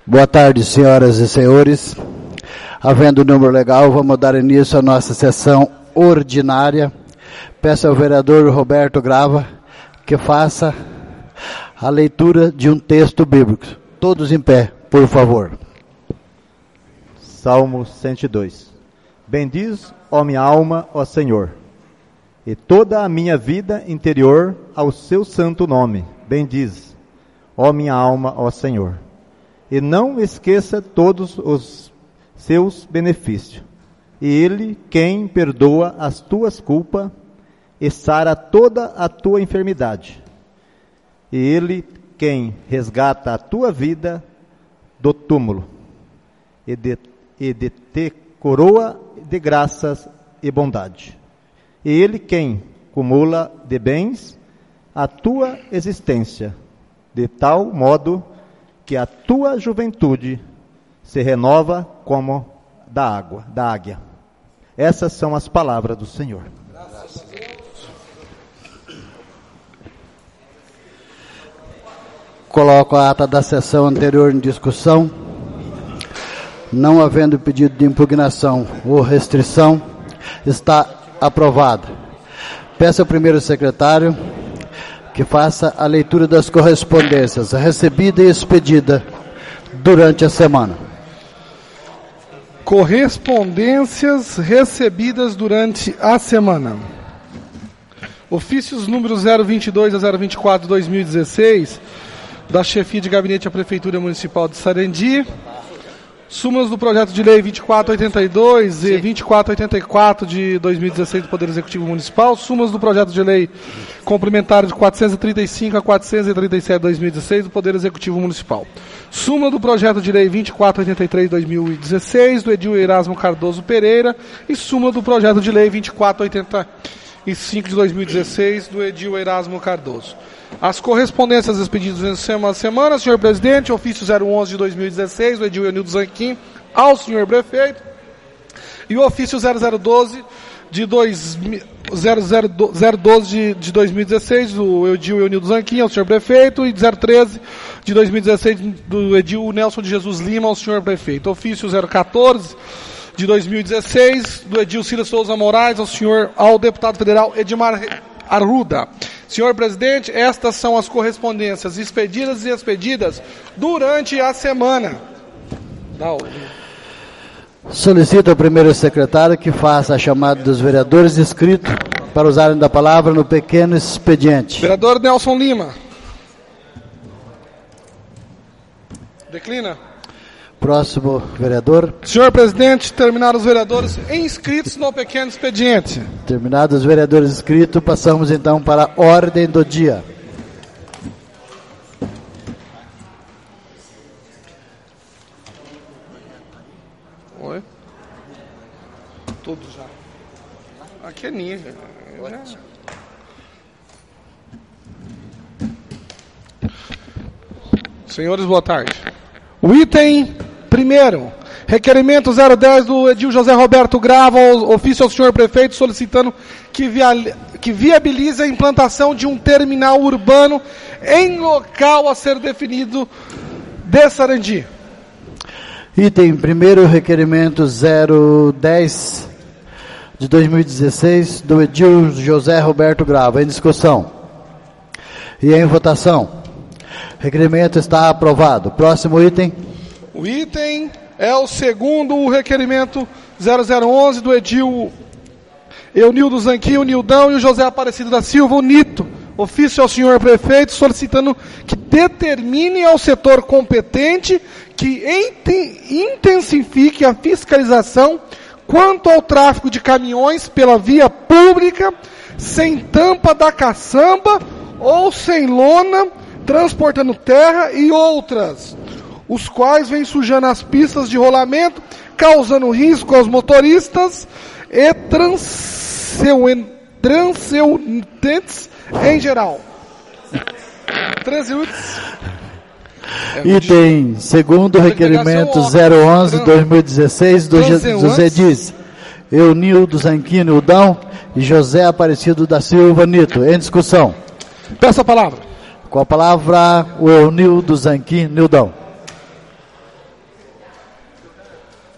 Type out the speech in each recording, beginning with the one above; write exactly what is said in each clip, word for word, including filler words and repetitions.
Boa tarde, senhoras e senhores. Havendo o número legal, vamos dar início à nossa sessão ordinária. Peço ao vereador Roberto Grava que faça a leitura de um texto bíblico. Todos em pé, por favor. Salmo cento e dois. Bendiz, ó minha alma, ó Senhor, e toda a minha vida interior ao seu santo nome. Bendiz, ó minha alma, ó Senhor. E não esqueça todos os seus benefícios. E Ele, quem perdoa as tuas culpas e sara toda a tua enfermidade. E Ele, quem resgata a tua vida do túmulo. E de, e de te coroa de graças e bondade. E Ele, quem acumula de bens a tua existência, de tal modo que a tua juventude se renova como da água, da águia. Essas são as palavras do Senhor. Graças a Deus. Coloco a ata da sessão anterior em discussão. Não havendo pedido de impugnação ou restrição, está aprovada. Peço ao primeiro secretário que faça a leitura das correspondências recebida e expedida durante a semana. Correspondências recebidas durante a semana. Ofícios número zero vinte e dois a zero vinte e quatro de dois mil e dezesseis, da chefia de gabinete da Prefeitura Municipal de Sarandi. Súmulas do projeto de lei vinte e quatro oitenta e dois e vinte e quatro oitenta e quatro de dois mil e dezesseis do Poder Executivo Municipal. Súmulas do projeto de lei complementar de quatrocentos e trinta e cinco a quatrocentos e trinta e sete de dois mil e dezesseis do Poder Executivo Municipal. Súmula do projeto de lei vinte e quatro oitenta e três de dois mil e dezesseis do Edil Erasmo Cardoso Pereira. E súmula do projeto de lei vinte e quatro oitenta e cinco de dois mil e dezesseis do Edil Erasmo Cardoso. As correspondências expedidas nessa semana, senhor presidente, ofício zero onze de dois mil e dezesseis, do Edil Eunildo Zanquim, ao senhor prefeito, e o ofício zero zero doze de dois mil e dezesseis, do Edil Eunildo Zanquim, ao senhor prefeito, e zero treze de dois mil e dezesseis, do Edil Nelson de Jesus Lima, ao senhor prefeito. Ofício zero quatorze de dois mil e dezesseis, do Edil Cida Souza Moraes, ao senhor, ao deputado federal Edmar Arruda. Senhor presidente, estas são as correspondências expedidas e expedidas durante a semana. Não. Solicito ao primeiro secretário que faça a chamada dos vereadores inscritos para usarem da palavra no pequeno expediente. Vereador Nelson Lima. Declina. Próximo vereador. Senhor presidente, terminaram os vereadores inscritos no pequeno expediente. Terminados os vereadores inscritos, passamos então para a ordem do dia. Oi? Tudo já. Aqui é ninja. Senhores, boa tarde. O item primeiro, requerimento zero dez do Edil José Roberto Grava, ofício ao senhor prefeito, solicitando que, via, que viabilize a implantação de um terminal urbano em local a ser definido de Sarandi. Item primeiro, requerimento zero dez de dois mil e dezesseis do Edil José Roberto Grava, em discussão e em votação. Requerimento está aprovado. Próximo item. O item é o segundo, o requerimento zero zero onze do Edil Eunildo Zanquim, o Nildão e o José Aparecido da Silva, o Nito. Ofício ao senhor prefeito solicitando que determine ao setor competente que intensifique a fiscalização quanto ao tráfego de caminhões pela via pública, sem tampa da caçamba ou sem lona, transportando terra e outras, os quais vêm sujando as pistas de rolamento, causando risco aos motoristas e transeuntes em geral. Transeuntes. Item segundo, requerimento zero onze de dois mil e dezesseis do José Diz, Eunildo Zanquim Nildão e José Aparecido da Silva Nito. Em discussão. Peço a palavra. Com a palavra, o Eunildo Zanquim Nildão.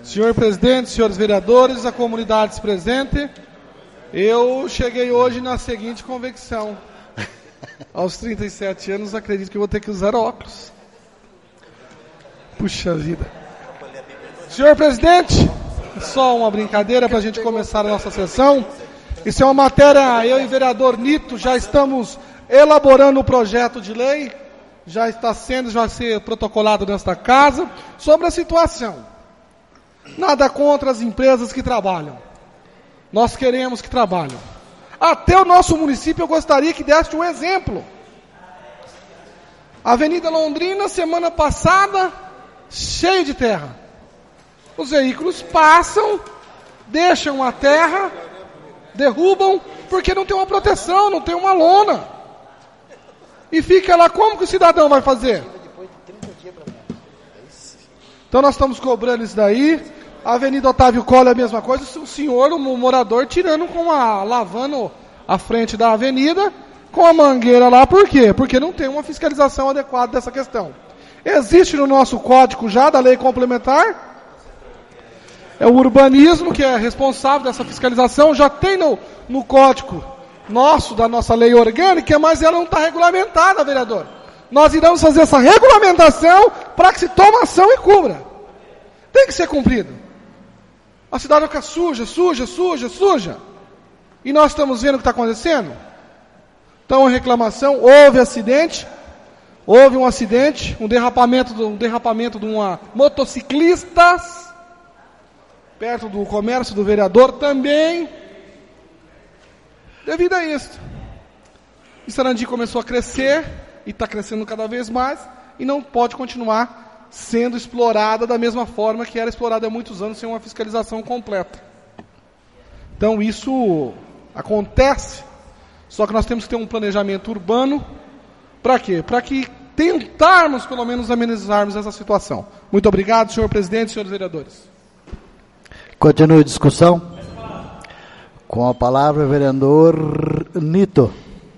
Senhor presidente, senhores vereadores, a comunidade presente, eu cheguei hoje na seguinte convicção. Aos trinta e sete anos, acredito que vou ter que usar óculos. Puxa vida. Senhor presidente, só uma brincadeira para a gente começar a nossa sessão. Isso é uma matéria, eu e o vereador Nito já estamos elaborando o projeto de lei, já está sendo, já vai ser protocolado nesta casa, sobre a situação. Nada contra as empresas que trabalham. Nós queremos que trabalhem. Até o nosso município eu gostaria que desse um exemplo. Avenida Londrina, semana passada, cheia de terra. Os veículos passam, deixam a terra, derrubam, porque não tem uma proteção, não tem uma lona. E fica lá, como que o cidadão vai fazer? Então nós estamos cobrando isso daí. A Avenida Otávio Cola é a mesma coisa, o senhor, o morador, tirando com a, lavando a frente da avenida, com a mangueira lá, por quê? Porque não tem uma fiscalização adequada dessa questão. Existe no nosso código já, da lei complementar, é o urbanismo que é responsável dessa fiscalização, já tem no, no código nosso, da nossa lei orgânica, mas ela não está regulamentada, vereador. Nós iremos fazer essa regulamentação para que se tome ação e cubra. Tem que ser cumprido. A cidade vai ficar suja, suja, suja, suja. E nós estamos vendo o que está acontecendo? Então, a reclamação, houve acidente, houve um acidente, um derrapamento, um derrapamento de uma motociclista, perto do comércio do vereador também, devido a isso. E Sarandi começou a crescer, e está crescendo cada vez mais, e não pode continuar sendo explorada da mesma forma que era explorada há muitos anos, sem uma fiscalização completa. Então isso acontece, só que nós temos que ter um planejamento urbano, para quê? Para que tentarmos, pelo menos, amenizarmos essa situação. Muito obrigado, senhor presidente e senhores vereadores. Continue a discussão. Com a palavra, o vereador Nito.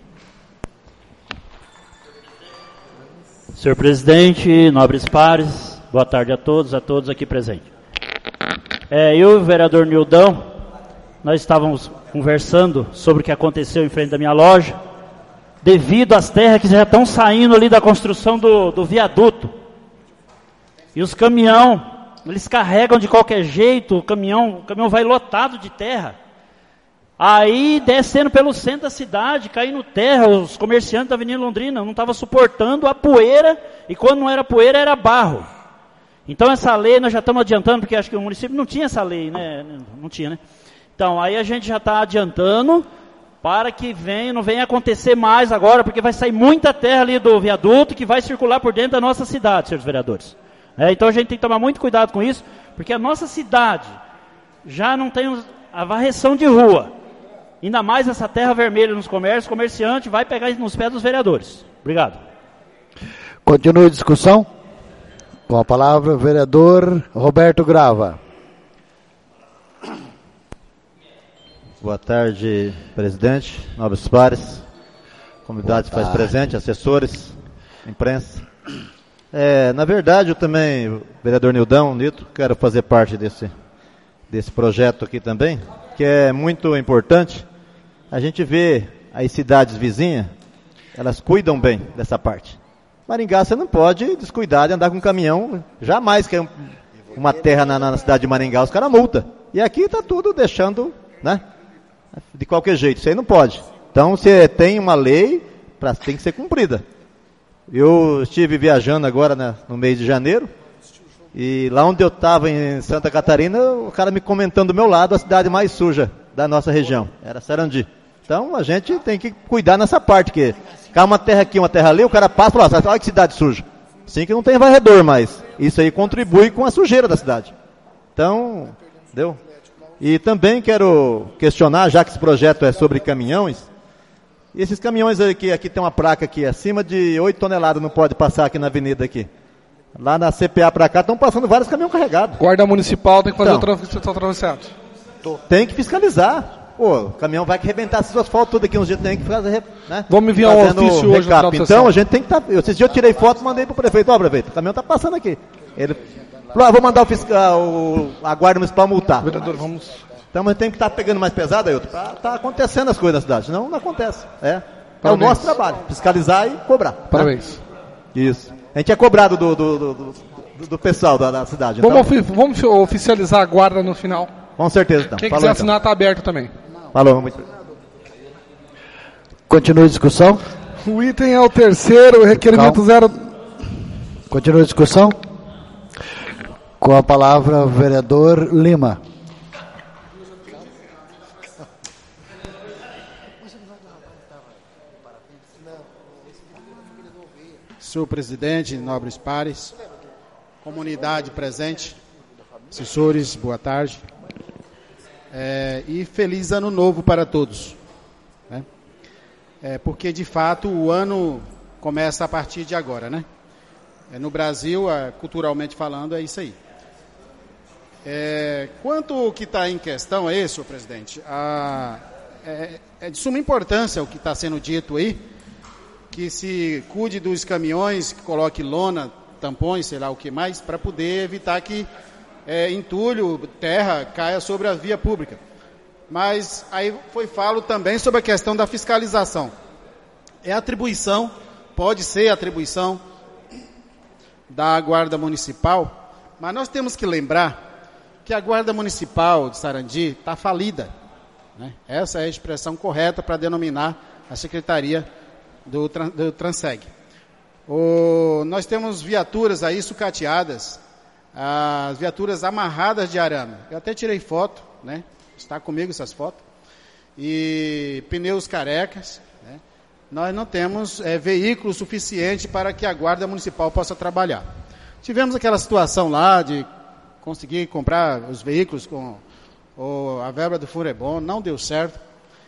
Senhor presidente, nobres pares, boa tarde a todos, a todos aqui presentes. É, eu e o vereador Nildão, nós estávamos conversando sobre o que aconteceu em frente da minha loja, devido às terras que já estão saindo ali da construção do, do viaduto. E os caminhões, eles carregam de qualquer jeito, o caminhão, o caminhão vai lotado de terra. Aí, descendo pelo centro da cidade, caindo terra, os comerciantes da Avenida Londrina não estavam suportando a poeira, e quando não era poeira, era barro. Então, essa lei nós já estamos adiantando, porque acho que o município não tinha essa lei, né? Não tinha, né? Então, aí a gente já está adiantando, para que venha, não venha acontecer mais agora, porque vai sair muita terra ali do viaduto, que vai circular por dentro da nossa cidade, senhores vereadores. É, então, a gente tem que tomar muito cuidado com isso, porque a nossa cidade já não tem a varreção de rua. Ainda mais essa terra vermelha nos comércios, o comerciante vai pegar nos pés dos vereadores. Obrigado. Continue a discussão. Com a palavra, o vereador Roberto Grava. Boa tarde, presidente, nobres pares, comunidade faz presente, assessores, imprensa. É, na verdade, eu também, vereador Nildão, Nito, quero fazer parte desse, desse projeto aqui também, que é muito importante. A gente vê as cidades vizinhas, elas cuidam bem dessa parte. Maringá, você não pode descuidar de andar com um caminhão, jamais que uma terra na, na cidade de Maringá, os caras multam. E aqui está tudo deixando, né, de qualquer jeito, isso aí não pode. Então, você tem uma lei, pra, tem que ser cumprida. Eu estive viajando agora, né, no mês de janeiro, e lá onde eu estava, em Santa Catarina, o cara me comentando do meu lado, a cidade mais suja da nossa região, era Sarandi. Então, a gente tem que cuidar nessa parte, que cai uma terra aqui, uma terra ali, o cara passa e fala, olha que cidade suja. Sim que não tem varredor, mas isso aí contribui com a sujeira da cidade. Então, entendeu? E também quero questionar, já que esse projeto é sobre caminhões, e esses caminhões aqui, aqui tem uma placa aqui, acima de oito toneladas não pode passar aqui na avenida aqui. Lá na C P A para cá estão passando vários caminhões carregados. Guarda municipal tem que fazer então, o atravessado. Tem que fiscalizar. Pô, o caminhão vai que arrebentar esses asfaltos tudo aqui uns dias, tem que fazer, né? Vamos enviar um ofício hoje no final de Então, a gente tem que estar... Tá, esses dias eu tirei foto e mandei pro prefeito. Ó, prefeito, o caminhão tá passando aqui. Ele falou, ah, vou mandar o fiscal, o, a guarda municipal multar. Vereador, vamos... Então, mas tem que estar tá pegando mais pesado, Ailton, para tá acontecendo as coisas na cidade, senão não acontece. É, é o nosso trabalho, fiscalizar e cobrar. Parabéns. Né? Isso. A gente é cobrado do, do, do, do, do pessoal da, da cidade. Vamos, então, ofi vamos oficializar a guarda no final. Com certeza, então. Quem Falou, quiser então. assinar está aberto também. Falou, muito. Continua a discussão. O item é o terceiro, o requerimento Calma. zero... Continua a discussão. Com a palavra, o vereador Lima. Senhor presidente, nobres pares, comunidade presente, assessores, boa tarde. É, e feliz ano novo para todos. Né? É, porque, de fato, o ano começa a partir de agora. Né? É, no Brasil, é, culturalmente falando, é isso aí. É, quanto ao que está em questão aí, senhor presidente, a, é, é de suma importância o que está sendo dito aí, que se cuide dos caminhões, que coloque lona, tampões, sei lá o que mais, para poder evitar que é, entulho, terra, caia sobre a via pública. Mas aí foi falo também sobre a questão da fiscalização. É atribuição, pode ser atribuição da Guarda Municipal, mas nós temos que lembrar que a Guarda Municipal de Sarandi está falida. Né? Essa é a expressão correta para denominar a Secretaria do, do Transeg. O, nós temos viaturas aí sucateadas, as viaturas amarradas de arame. Eu até tirei foto, né? Está comigo essas fotos. E pneus carecas. Né? Nós não temos é, veículo suficiente para que a Guarda Municipal possa trabalhar. Tivemos aquela situação lá de conseguir comprar os veículos com o, a verba do Furebom, não deu certo.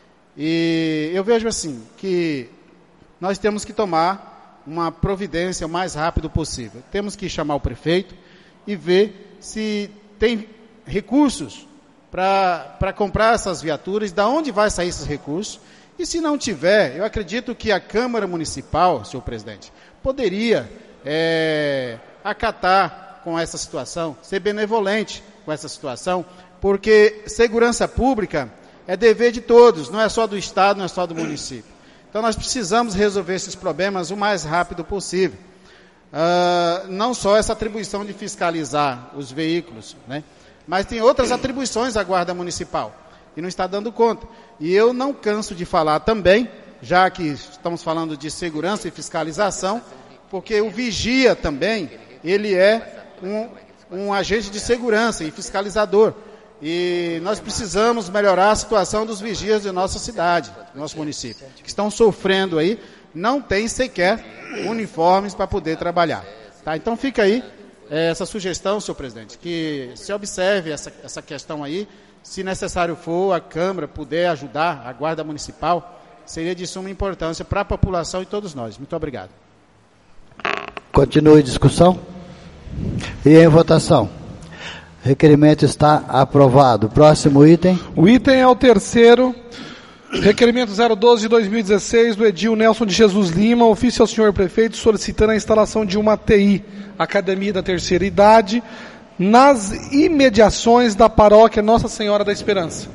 E eu vejo assim, que nós temos que tomar uma providência o mais rápido possível. Temos que chamar o prefeito e ver se tem recursos para comprar essas viaturas, de onde vai sair esses recursos. E se não tiver, eu acredito que a Câmara Municipal, senhor presidente, poderia é, acatar com essa situação, ser benevolente com essa situação, porque segurança pública é dever de todos, não é só do Estado, não é só do município. Então, nós precisamos resolver esses problemas o mais rápido possível. Uh, não só essa atribuição de fiscalizar os veículos, né? Mas tem outras atribuições à Guarda Municipal, e não está dando conta. E eu não canso de falar também, já que estamos falando de segurança e fiscalização, porque o vigia também, ele é um, um agente de segurança e fiscalizador. E nós precisamos melhorar a situação dos vigias de nossa cidade, do nosso município, que estão sofrendo aí, não tem sequer uniformes para poder trabalhar. Tá? Então fica aí é, essa sugestão, senhor presidente, que se observe essa, essa questão aí, se necessário for, a Câmara puder ajudar a Guarda Municipal, seria de suma importância para a população e todos nós. Muito obrigado. Continue a discussão. E em votação. Requerimento está aprovado. Próximo item. O item é o terceiro. Requerimento zero doze de dois mil e dezesseis do Edil Nelson de Jesus Lima, ofício ao senhor prefeito solicitando a instalação de uma T I, Academia da Terceira Idade, nas imediações da paróquia Nossa Senhora da Esperança.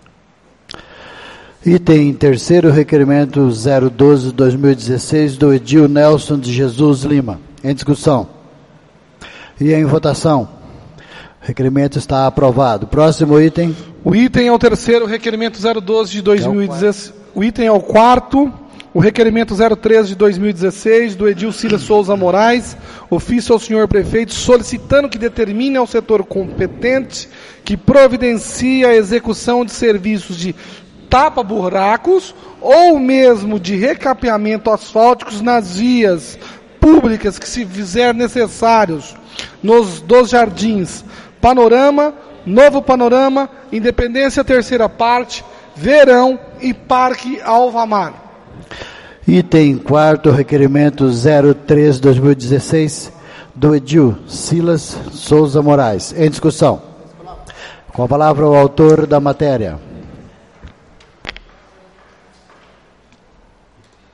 Item terceiro, requerimento zero doze de dois mil e dezesseis do Edil Nelson de Jesus Lima. Em discussão. E em votação. Requerimento está aprovado. Próximo item. O item é o terceiro, requerimento zero doze de dois mil e dezesseis. O item é o quarto, o requerimento zero treze de dois mil e dezesseis, do Edil Cília Souza Moraes, ofício ao senhor prefeito, solicitando que determine ao setor competente que providencie a execução de serviços de tapa-buracos ou mesmo de recapeamento asfálticos nas vias públicas que se fizer necessários nos dos jardins Panorama, Novo Panorama, Independência Terceira Parte, Verão e Parque Alvamar. Item quarto, requerimento zero três de dois mil e dezesseis do Edil Silas Souza Moraes. Em discussão. Com a palavra o autor da matéria.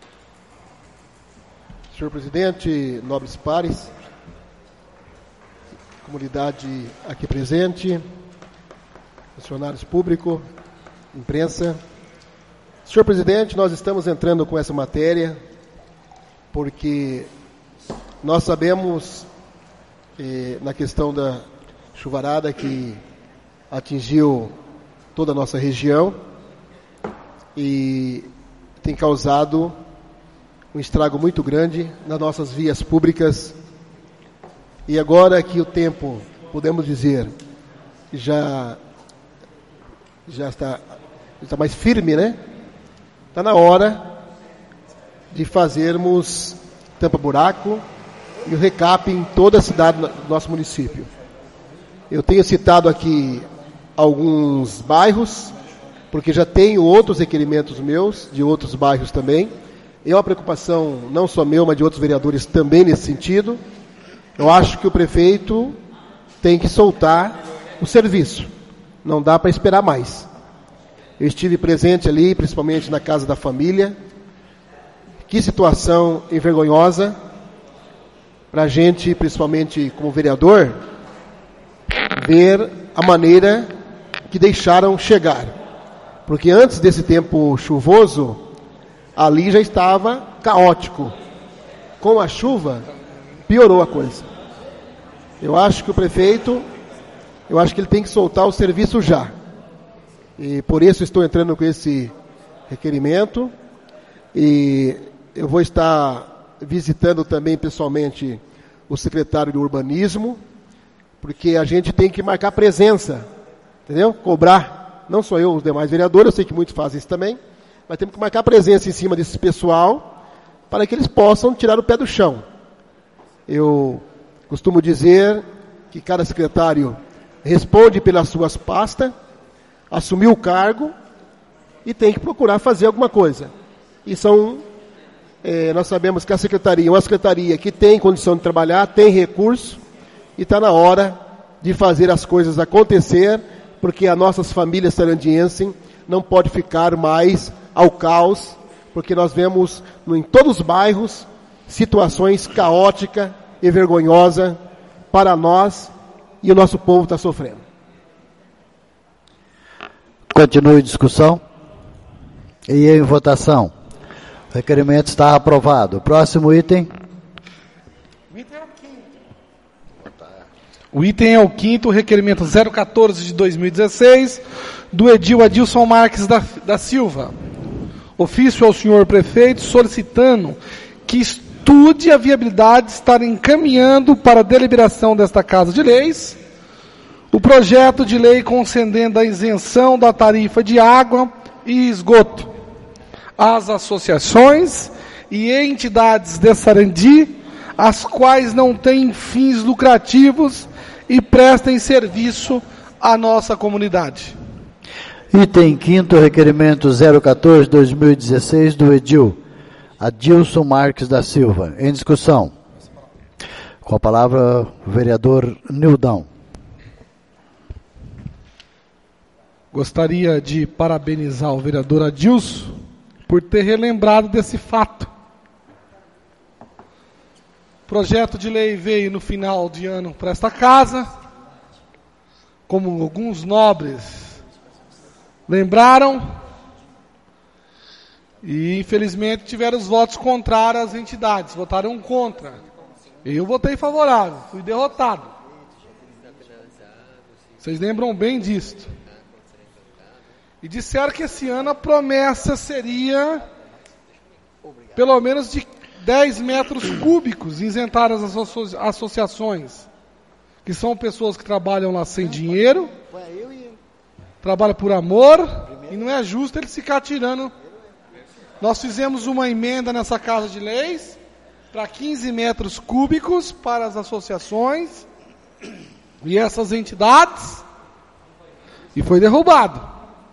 Senhor presidente, nobres pares, comunidade aqui presente, funcionários públicos, imprensa. Senhor presidente, nós estamos entrando com essa matéria porque nós sabemos, eh, na questão da chuvarada que atingiu toda a nossa região e tem causado um estrago muito grande nas nossas vias públicas. E agora que o tempo, podemos dizer, já, já está, está mais firme, né? Está na hora de fazermos tampa-buraco e o recap em toda a cidade do nosso município. Eu tenho citado aqui alguns bairros, porque já tenho outros requerimentos meus, de outros bairros também. É uma preocupação não só meu, mas de outros vereadores também nesse sentido. Eu acho que o prefeito tem que soltar o serviço. Não dá para esperar mais. Eu estive presente ali, principalmente na Casa da Família. Que situação envergonhosa para a gente, principalmente como vereador, ver a maneira que deixaram chegar. Porque antes desse tempo chuvoso, ali já estava caótico. Com a chuva, piorou a coisa. Eu acho que o prefeito, eu acho que ele tem que soltar o serviço já. E por isso estou entrando com esse requerimento. E eu vou estar visitando também pessoalmente o secretário de Urbanismo, porque a gente tem que marcar presença, entendeu? Cobrar, não só eu, os demais vereadores, eu sei que muitos fazem isso também, mas temos que marcar presença em cima desse pessoal para que eles possam tirar o pé do chão. Eu costumo dizer que cada secretário responde pelas suas pastas, assumiu o cargo e tem que procurar fazer alguma coisa. E são, é, nós sabemos que a secretaria é uma secretaria que tem condição de trabalhar, tem recurso, e está na hora de fazer as coisas acontecer, porque as nossas famílias sarandienses não pode ficar mais ao caos, porque nós vemos no, em todos os bairros situações caóticas e vergonhosas para nós, e o nosso povo está sofrendo. Continue a discussão. E em votação. O requerimento está aprovado. Próximo item. O item é o quinto, requerimento zero quatorze de dois mil e dezesseis, do edil Adilson Marques da, da Silva. Ofício ao senhor prefeito solicitando que estude a viabilidade de estar encaminhando para a deliberação desta Casa de Leis o projeto de lei concedendo a isenção da tarifa de água e esgoto às associações e entidades de Sarandi, as quais não têm fins lucrativos e prestem serviço à nossa comunidade. Item quinto, requerimento zero quatorze de dois mil e dezesseis, do edil Adilson Marques da Silva. Em discussão. Com a palavra, o vereador Nildão. Gostaria de parabenizar o vereador Adilson por ter relembrado desse fato. O projeto de lei veio no final de ano para esta casa, como alguns nobres lembraram, e infelizmente tiveram os votos contrários às entidades, votaram contra. Eu votei favorável, fui derrotado. Vocês lembram bem disto. E disseram que esse ano a promessa seria pelo menos de dez metros cúbicos isentar as associa- associações, que são pessoas que trabalham lá sem dinheiro, trabalham por amor, e não é justo eles ficar tirando. Nós fizemos uma emenda nessa Casa de Leis para quinze metros cúbicos para as associações e essas entidades, e foi derrubado.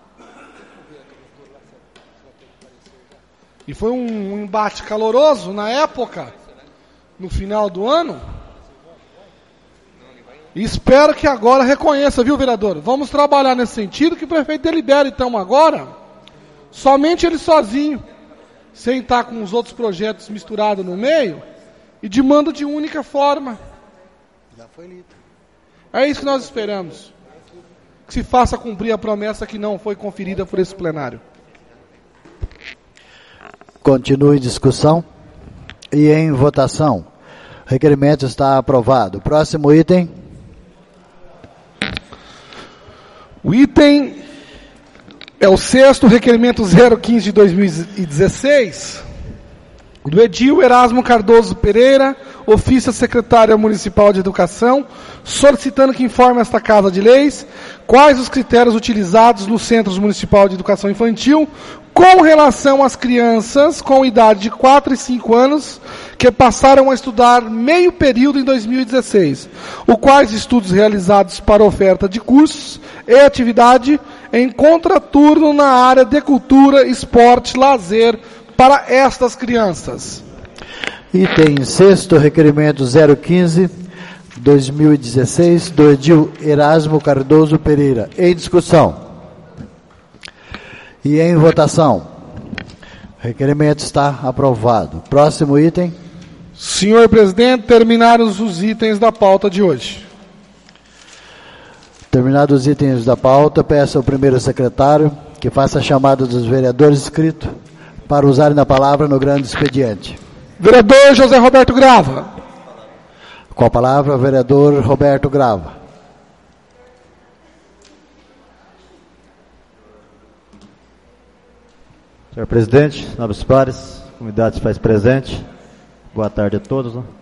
E foi um, um embate caloroso na época, no final do ano. E espero que agora reconheça, viu, vereador? Vamos trabalhar nesse sentido, que o prefeito delibere, então, agora, somente ele sozinho, sem estar com os outros projetos misturados no meio, e de mando de única forma. Já foi lido. É isso que nós esperamos. Que se faça cumprir a promessa que não foi conferida por esse plenário. Continue em discussão e em votação. O requerimento está aprovado. Próximo item. O item é o sexto requerimento zero quinze de dois mil e dezesseis, do Edil Erasmo Cardoso Pereira, ofício à Secretária Municipal de Educação, solicitando que informe esta Casa de Leis quais os critérios utilizados no Centro Municipal de Educação Infantil com relação às crianças com idade de quatro e cinco anos que passaram a estudar meio período em dois mil e dezesseis, o quais estudos realizados para oferta de cursos e atividade em contraturno na área de cultura, esporte, lazer para estas crianças. Item sexto, requerimento zero quinze, dois mil e dezesseis, do Edil Erasmo Cardoso Pereira. Em discussão. E em votação. O requerimento está aprovado. Próximo item. Senhor presidente, terminados os itens da pauta de hoje. Terminados os itens da pauta, peço ao primeiro secretário que faça a chamada dos vereadores inscritos para usarem a palavra no grande expediente. Vereador José Roberto Grava. Com a palavra, vereador Roberto Grava. Senhor presidente, nobres pares, comunidade se faz presente, boa tarde a todos. Né?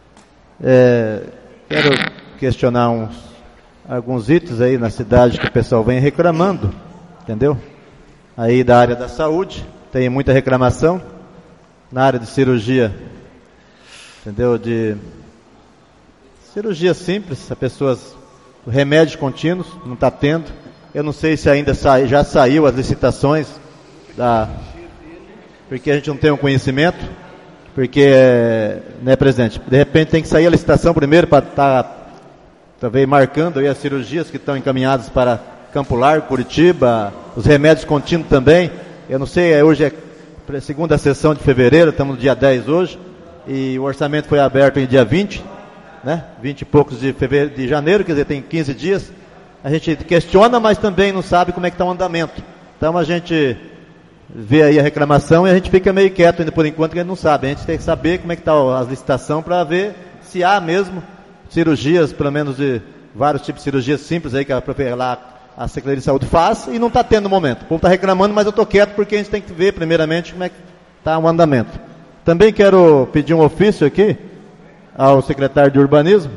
É, quero questionar uns, alguns itens aí na cidade que o pessoal vem reclamando, entendeu? Aí da área da saúde, tem muita reclamação, na área de cirurgia, entendeu? De cirurgia simples, a pessoas, remédios contínuos, não está tendo. Eu não sei se ainda sa, já saiu as licitações, da, porque a gente não tem um conhecimento, porque, né, presidente, de repente tem que sair a licitação primeiro para estar, tá, talvez, marcando aí as cirurgias que estão encaminhadas para Campo Largo, Curitiba, os remédios contínuos também. Eu não sei, hoje é segunda sessão de fevereiro, estamos no dia dez hoje, e o orçamento foi aberto em dia vinte, né, vinte e poucos de, fevereiro, de janeiro, quer dizer, tem quinze dias. A gente questiona, mas também não sabe como é que está o andamento. Então a gente vê aí a reclamação e a gente fica meio quieto ainda por enquanto, que a gente não sabe. A gente tem que saber como é que está a licitação para ver se há mesmo cirurgias, pelo menos de vários tipos de cirurgias simples aí que a, lá, a Secretaria de Saúde faz, e não está tendo no momento. O povo está reclamando, mas eu estou quieto porque a gente tem que ver primeiramente como é que está o andamento. Também quero pedir um ofício aqui ao secretário de Urbanismo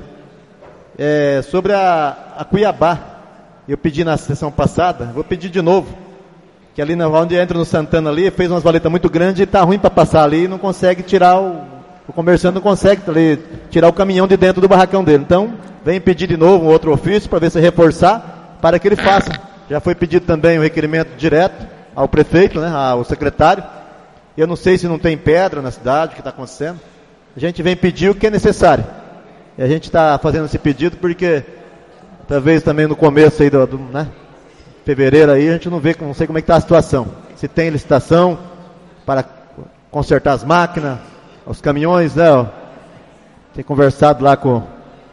é, sobre a, a Cuiabá. Eu pedi na sessão passada, vou pedir de novo, que ali na, onde entra no Santana ali, fez umas valetas muito grandes e está ruim para passar ali e não consegue tirar o, o comerciante não consegue ali, tirar o caminhão de dentro do barracão dele. Então, vem pedir de novo um outro ofício para ver se reforçar, para que ele faça. Já foi pedido também um requerimento direto ao prefeito, né, ao secretário. Eu não sei se não tem pedra na cidade, o que está acontecendo. A gente vem pedir o que é necessário. E a gente está fazendo esse pedido porque, talvez também no começo aí do, do né, fevereiro aí, a gente não vê, não sei como é que está a situação. Se tem licitação para consertar as máquinas, os caminhões, né? Ó, tem conversado lá com,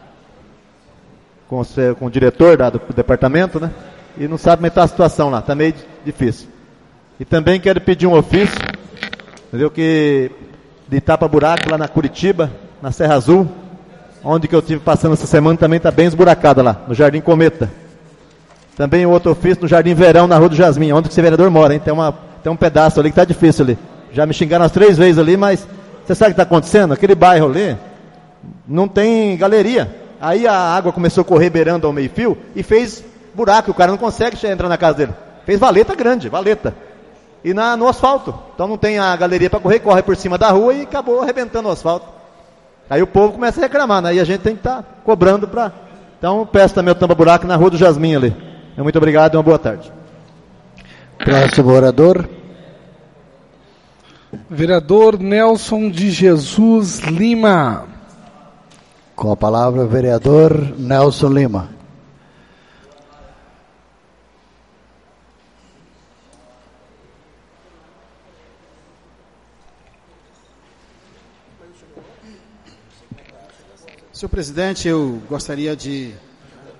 com, o, com o diretor da, do departamento, né? E não sabe como é que está a situação lá, está meio difícil. E também quero pedir um ofício, entendeu? Que de tapa-buraco lá na Curitiba, na Serra Azul, onde que eu estive passando essa semana, também está bem esburacada lá, no Jardim Cometa. Também outro ofício no Jardim Verão, na Rua do Jasmim, onde esse vereador mora, hein? Tem, uma, tem um pedaço ali que está difícil ali. Já me xingaram as três vezes ali, mas você sabe o que está acontecendo? Aquele bairro ali não tem galeria. Aí a água começou a correr beirando ao meio-fio e fez buraco, o cara não consegue entrar na casa dele. Fez valeta grande, valeta. E na, no asfalto. Então não tem a galeria para correr, corre por cima da rua e acabou arrebentando o asfalto. Aí o povo começa a reclamar, né? E a gente tem que estar tá cobrando para... Então peço também o tampa-buraco na Rua do Jasmim ali. Muito obrigado e uma boa tarde. Próximo orador. Vereador Nelson de Jesus Lima. Com a palavra, vereador Nelson Lima. Senhor presidente, eu gostaria de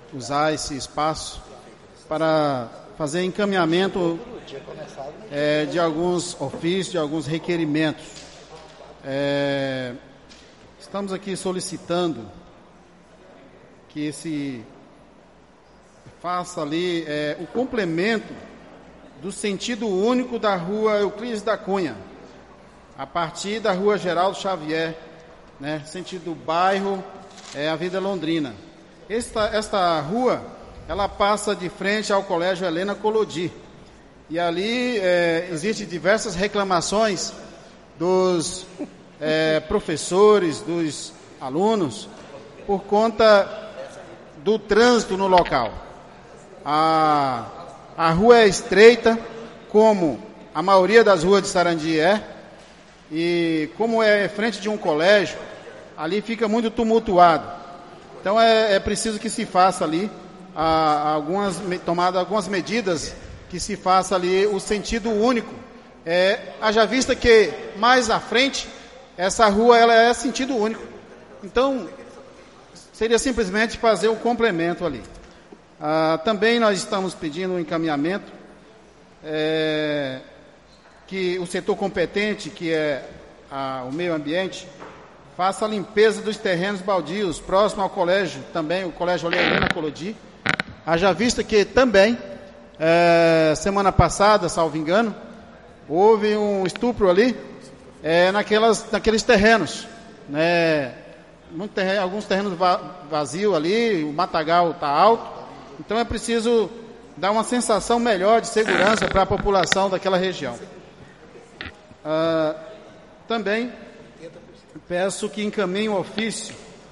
usar esse espaço para fazer encaminhamento é, de alguns ofícios, de alguns requerimentos. É, estamos aqui solicitando que se faça ali é, o complemento do sentido único da rua Euclides da Cunha, a partir da rua Geraldo Xavier, né, sentido bairro, é, Avenida Londrina. Esta, esta rua, ela passa de frente ao Colégio Helena Collodi. E ali é, existem diversas reclamações dos é, professores, dos alunos, por conta do trânsito no local. A, a rua é estreita, como a maioria das ruas de Sarandi é, e como é frente de um colégio, ali fica muito tumultuado. Então é, é preciso que se faça ali, a, algumas, tomada algumas medidas, que se faça ali o sentido único. É, haja vista que mais à frente, essa rua ela é sentido único. Então, seria simplesmente fazer o complemento ali. Ah, também nós estamos pedindo um encaminhamento, é, que o setor competente, que é a, o meio ambiente, faça a limpeza dos terrenos baldios, próximo ao colégio, também o colégio Helena Collodi. Haja vista que também, é, semana passada, salvo engano, houve um estupro ali, é, naquelas, naqueles terrenos, né? Muito terreno, alguns terrenos vazios ali, o matagal está alto, então é preciso dar uma sensação melhor de segurança para a população daquela região. Ah, também peço que encaminhe um ofício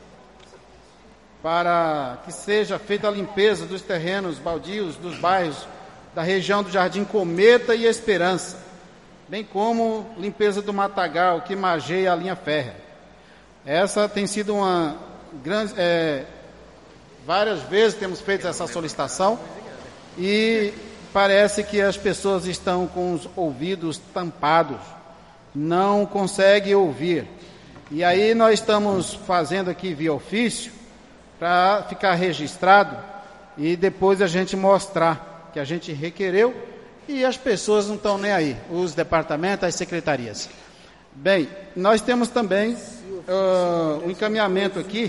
para que seja feita a limpeza dos terrenos baldios dos bairros da região do Jardim Cometa e Esperança, bem como limpeza do matagal que margeia a linha férrea. Essa tem sido uma grande... É, várias vezes temos feito essa solicitação e parece que as pessoas estão com os ouvidos tampados, não conseguem ouvir. E aí nós estamos fazendo aqui via ofício para ficar registrado e depois a gente mostrar que a gente requereu e as pessoas não estão nem aí, os departamentos, as secretarias. Bem, nós temos também uh, um encaminhamento aqui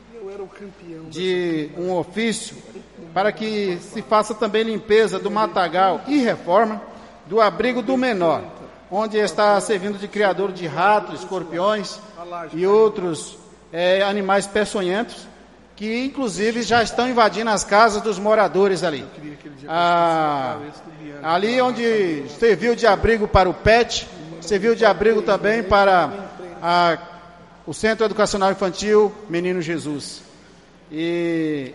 de um ofício para que se faça também limpeza do matagal e reforma do abrigo do menor, onde está servindo de criador de ratos, escorpiões e outros é, animais peçonhentos, que inclusive já estão invadindo as casas dos moradores ali. Ah, ali onde serviu de abrigo para o pet, serviu de abrigo também para a, o Centro Educacional Infantil Menino Jesus. E,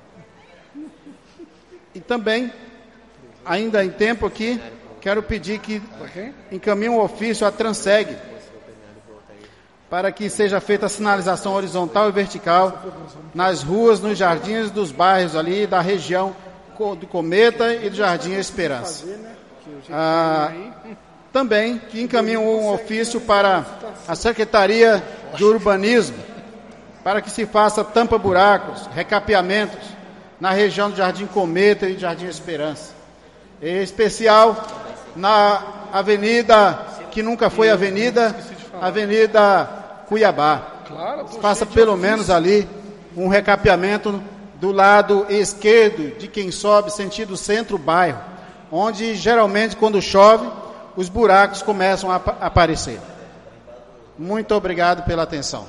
e também, ainda em tempo aqui, quero pedir que encaminhe um ofício à Transeg para que seja feita a sinalização horizontal e vertical nas ruas, nos jardins dos bairros ali da região do Cometa e do Jardim Esperança. Ah, também que encaminhe um ofício para a Secretaria de Urbanismo para que se faça tampa-buracos, recapeamentos na região do Jardim Cometa e do Jardim Esperança. Em especial na avenida, que nunca foi avenida, Avenida Cuiabá. Faça pelo menos ali um recapeamento do lado esquerdo de quem sobe sentido centro-bairro, onde geralmente quando chove os buracos começam a aparecer. Muito obrigado pela atenção.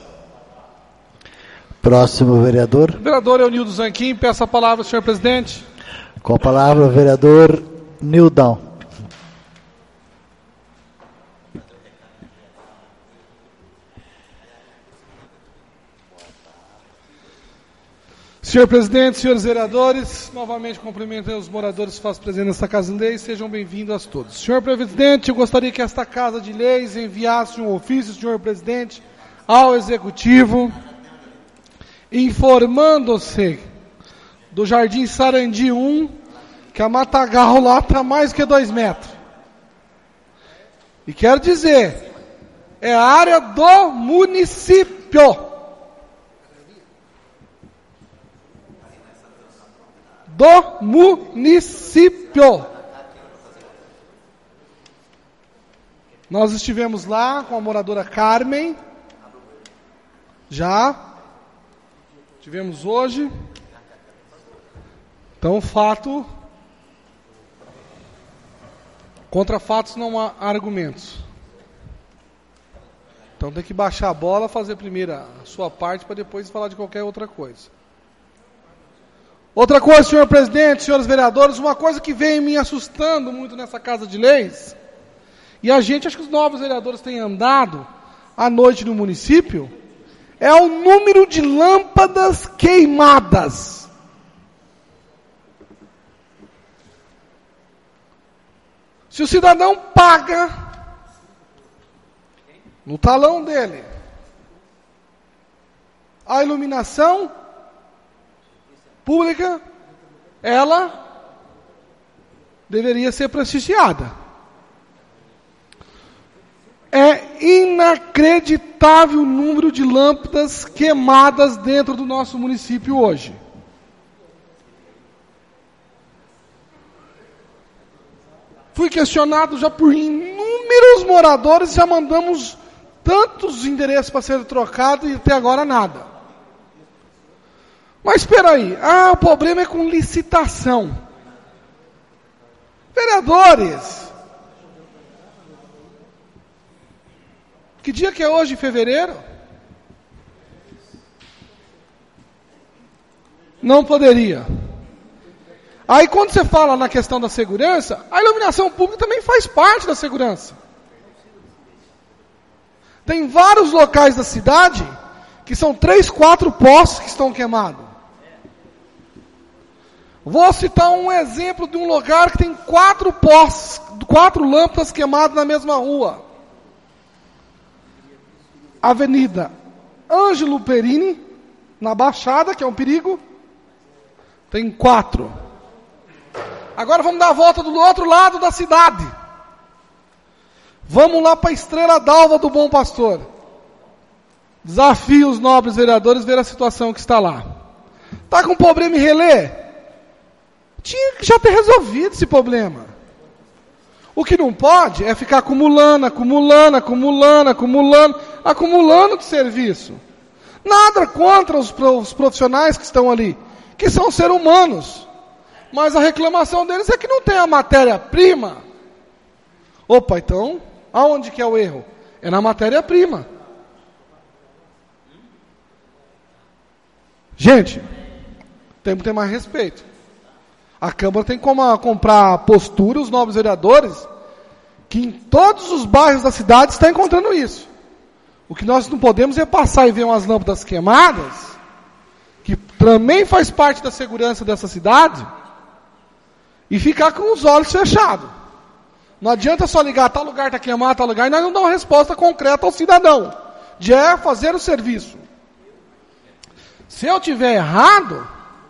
Próximo vereador. Vereador Eunildo Zanquim, peço a palavra, senhor presidente. Com a palavra o vereador Nildão. Senhor presidente, senhores vereadores, novamente cumprimento os moradores que fazem presente nesta Casa de Leis, sejam bem-vindos a todos. Senhor presidente, eu gostaria que esta Casa de Leis enviasse um ofício, senhor presidente, ao Executivo, informando-se do Jardim Sarandi um, que a matagal lá está mais que dois metros. E quero dizer, é a área do município. do município. Nós estivemos lá com a moradora Carmen, já, tivemos hoje, então fato, contra fatos não há argumentos. Então tem que baixar a bola, fazer primeiro a sua parte para depois falar de qualquer outra coisa. Outra coisa, senhor presidente, senhores vereadores, uma coisa que vem me assustando muito nessa Casa de Leis, e a gente, acho que os novos vereadores têm andado à noite no município, é o número de lâmpadas queimadas. Se o cidadão paga no talão dele a iluminação pública, ela deveria ser prestigiada. É inacreditável o número de lâmpadas queimadas dentro do nosso município hoje. Fui questionado já por inúmeros moradores, já mandamos tantos endereços para ser trocados e até agora nada. Mas espera aí, ah, o problema é com licitação. Vereadores, que dia que é hoje, fevereiro? Não poderia. Aí quando você fala na questão da segurança, a iluminação pública também faz parte da segurança. Tem vários locais da cidade que são três, quatro postes que estão queimados. Vou citar um exemplo de um lugar que tem quatro postes, quatro lâmpadas queimadas na mesma rua. Avenida Ângelo Perini, na Baixada, que é um perigo, tem quatro. Agora vamos dar a volta do outro lado da cidade. Vamos lá para a Estrela d'Alva do Bom Pastor. Desafio os nobres vereadores ver a situação que está lá. Está com problema em relé? Tinha que já ter resolvido esse problema. O que não pode é ficar acumulando, acumulando, acumulando, acumulando, acumulando de serviço. Nada contra os profissionais que estão ali, que são seres humanos. Mas a reclamação deles é que não tem a matéria-prima. Opa, então, aonde que é o erro? É na matéria-prima. Gente, temos que ter mais respeito. A Câmara tem como comprar postura, os novos vereadores, que em todos os bairros da cidade está encontrando isso. O que nós não podemos é passar e ver umas lâmpadas queimadas, que também faz parte da segurança dessa cidade, e ficar com os olhos fechados. Não adianta só ligar, tal lugar está queimado, tal lugar, e nós não damos uma resposta concreta ao cidadão, de é fazer o serviço. Se eu tiver errado,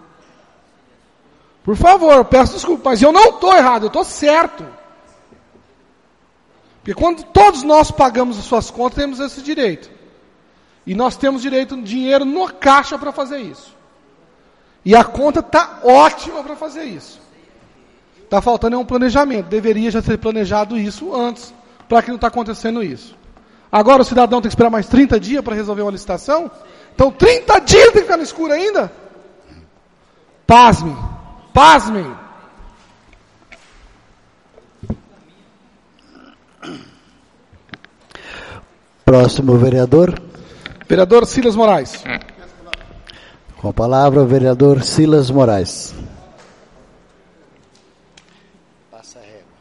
por favor, peço desculpa, mas eu não estou errado, eu estou certo. Porque quando todos nós pagamos as suas contas, temos esse direito. E nós temos direito de dinheiro no caixa para fazer isso. E a conta está ótima para fazer isso. Está faltando é um planejamento. Deveria já ter planejado isso antes, para que não está acontecendo isso. Agora o cidadão tem que esperar mais trinta dias para resolver uma licitação? Então trinta dias tem que ficar no escuro ainda? Pasmem. Pasmem. Próximo vereador. Vereador Silas Moraes. Com a palavra, o vereador Silas Moraes. Passa a régua.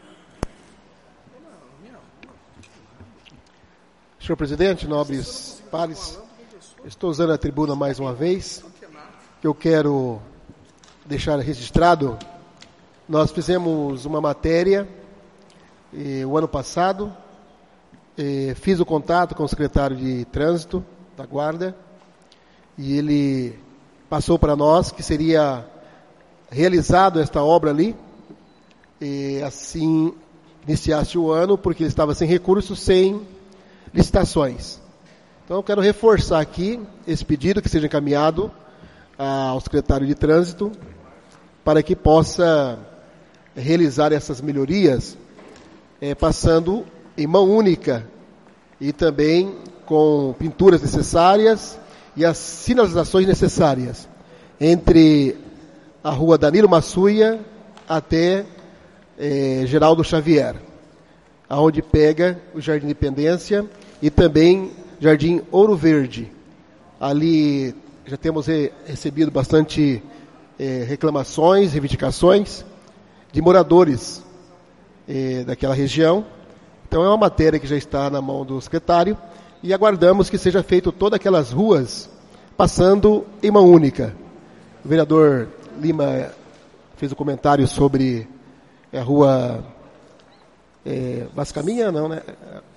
Senhor presidente, nobres pares, estou usando a tribuna mais uma vez. Eu quero deixar registrado, nós fizemos uma matéria eh, o ano passado, eh, fiz o contato com o secretário de trânsito da Guarda, e ele passou para nós que seria realizado esta obra ali, e assim iniciasse o ano, porque ele estava sem recursos, sem licitações. Então eu quero reforçar aqui esse pedido que seja encaminhado ao secretário de trânsito, para que possa realizar essas melhorias, é, passando em mão única e também com pinturas necessárias e as sinalizações necessárias entre a rua Danilo Massuia até é, Geraldo Xavier, aonde pega o Jardim Independência e também Jardim Ouro Verde. Ali já temos re- recebido bastante é, reclamações, reivindicações de moradores eh, daquela região. Então é uma matéria que já está na mão do secretário e aguardamos que seja feito todas aquelas ruas passando em mão única. O vereador Lima fez um comentário sobre a rua eh, Vascaminha, não, né?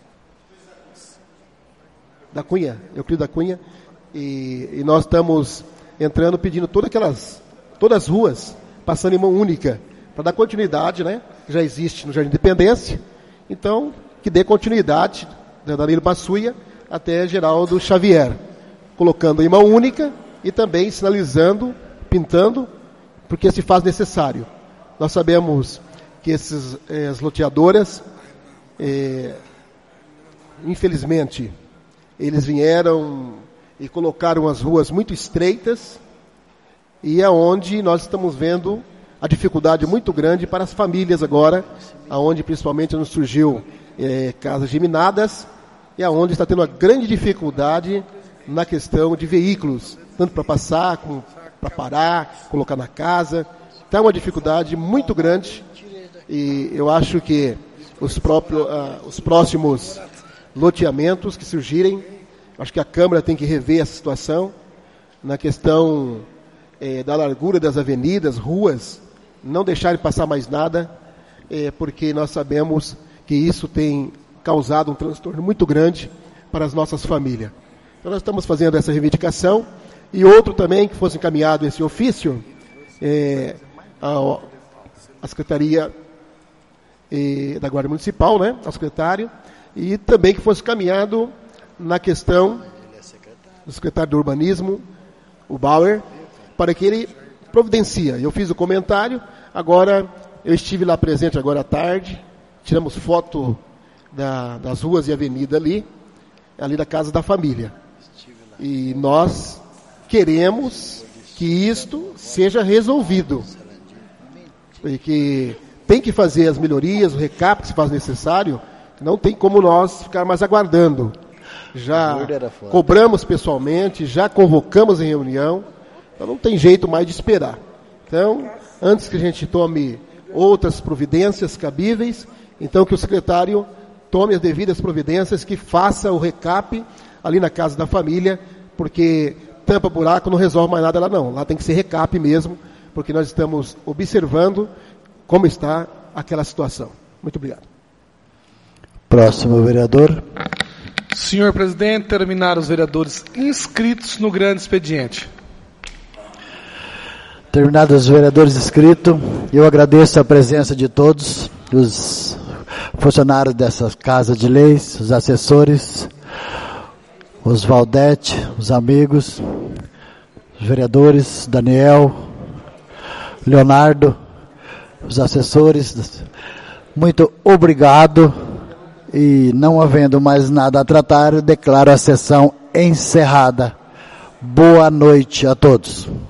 Da Cunha, Euclides da Cunha, e, e nós estamos entrando pedindo todas aquelas, todas as ruas passando em mão única, para dar continuidade, né? Já existe no Jardim Independência, então que dê continuidade da Danilo Massuia até Geraldo Xavier, colocando em mão única e também sinalizando, pintando, porque se faz necessário. Nós sabemos que esses, eh, as loteadoras, eh, infelizmente, eles vieram e colocaram as ruas muito estreitas, e é onde nós estamos vendo a dificuldade muito grande para as famílias agora, aonde principalmente nos surgiu eh, casas geminadas, e aonde está tendo uma grande dificuldade na questão de veículos, tanto para passar, como para parar, colocar na casa. Está uma dificuldade muito grande, e eu acho que os, próprios, uh, os próximos loteamentos que surgirem, acho que a Câmara tem que rever essa situação, na questão eh, da largura das avenidas, ruas, não deixarem passar mais nada, é, porque nós sabemos que isso tem causado um transtorno muito grande para as nossas famílias. Então nós estamos fazendo essa reivindicação, e outro também que fosse encaminhado esse ofício, é, a, a Secretaria é, da Guarda Municipal, né, ao secretário, e também que fosse encaminhado na questão do secretário do Urbanismo, o Bauer, para que ele providencia. Eu fiz o comentário, agora eu estive lá presente agora à tarde, tiramos foto da, das ruas e avenida ali, ali da Casa da Família. E nós queremos que isto seja resolvido. Porque tem que fazer as melhorias, o recap que se faz necessário, não tem como nós ficar mais aguardando. Já cobramos pessoalmente, já convocamos em reunião, então não tem jeito mais de esperar. Então, antes que a gente tome outras providências cabíveis, então que o secretário tome as devidas providências, que faça o recap ali na Casa da Família, porque tampa buraco não resolve mais nada lá não. Lá tem que ser recap mesmo, porque nós estamos observando como está aquela situação. Muito obrigado. Próximo vereador. Senhor presidente, terminaram os vereadores inscritos no grande expediente. Terminados os vereadores inscritos, eu agradeço a presença de todos, os funcionários dessa Casa de Leis, os assessores, os Valdete, os amigos, os vereadores, Daniel, Leonardo, os assessores. Muito obrigado, e não havendo mais nada a tratar, eu declaro a sessão encerrada. Boa noite a todos.